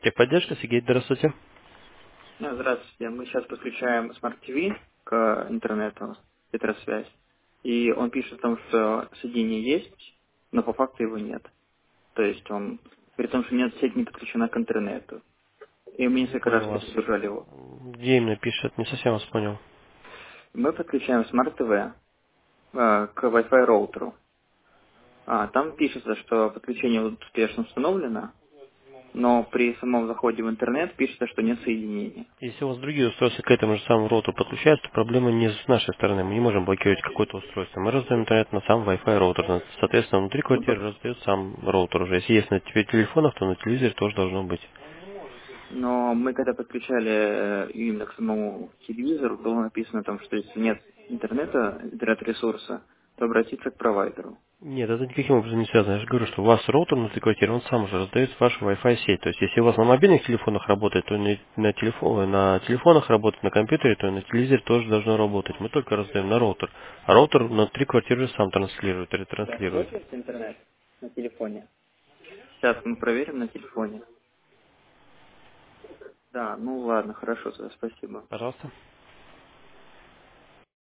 Техподдержка, Сергей, здравствуйте. Здравствуйте. Мы сейчас подключаем Smart TV к интернету, Петросвязь. И он пишет о том, что соединение есть, но по факту его нет. То есть он при том, что нет, сеть не подключена к интернету. И мы Не несколько раз понял вас. перезагружали его. Где именно пишет? Не совсем вас понял. Мы подключаем Smart TV к Wi-Fi роутеру. Там пишется, что подключение успешно установлено, но при самом заходе в интернет пишется, что нет соединения. Если у вас другие устройства к этому же самому роутеру подключаются, то проблема не с нашей стороны. Мы не можем блокировать какое-то устройство. Мы раздаем интернет на сам Wi-Fi роутер. Соответственно, внутри Мы квартиры раздает сам роутер уже. Если есть на телефонах, то на телевизоре тоже должно быть. Но мы когда подключали именно к самому телевизору, было написано там, что если нет интернета, интернет-ресурса, то обратиться к провайдеру. Нет, это никаким образом не связано. Я же говорю, что у вас роутер внутри квартиры, он сам уже раздает вашу Wi-Fi сеть. То есть, если у вас на мобильных телефонах работает, то на телефонах работает, на компьютере, то и на телевизоре тоже должно работать. Мы только раздаем на роутер. А роутер внутри квартиры сам транслирует, Да, ретранслирует. вот есть интернет на телефоне. Сейчас мы проверим на телефоне. Да, ну ладно, хорошо, тогда спасибо. Пожалуйста.